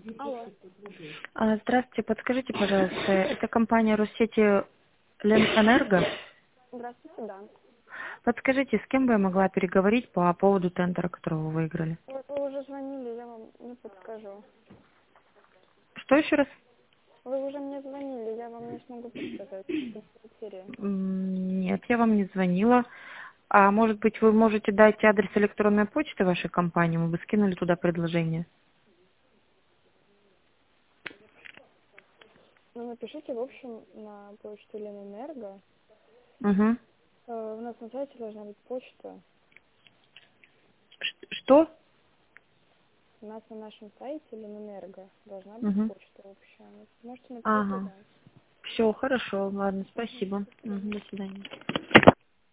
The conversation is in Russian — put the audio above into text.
Алло. Здравствуйте, подскажите, пожалуйста, это компания Россети Ленэнерго. Здравствуйте, да. Подскажите, с кем бы я могла переговорить по поводу тендера, которого вы выиграли? Вы уже звонили, я вам не подскажу. Что еще раз? Вы уже мне звонили, я вам не смогу подсказать. Это серия. Нет, я вам не звонила. А может быть, вы можете дать адрес электронной почты вашей компании? Мы бы скинули туда предложение. Ну, напишите, в общем, на почту Ленэнерго. Угу. У нас на сайте должна быть почта. Что? У нас на нашем сайте Ленэнерго должна быть Угу. почта общая. Можете написать Ага. туда. Все, хорошо, ладно, спасибо. Мгм, до свидания.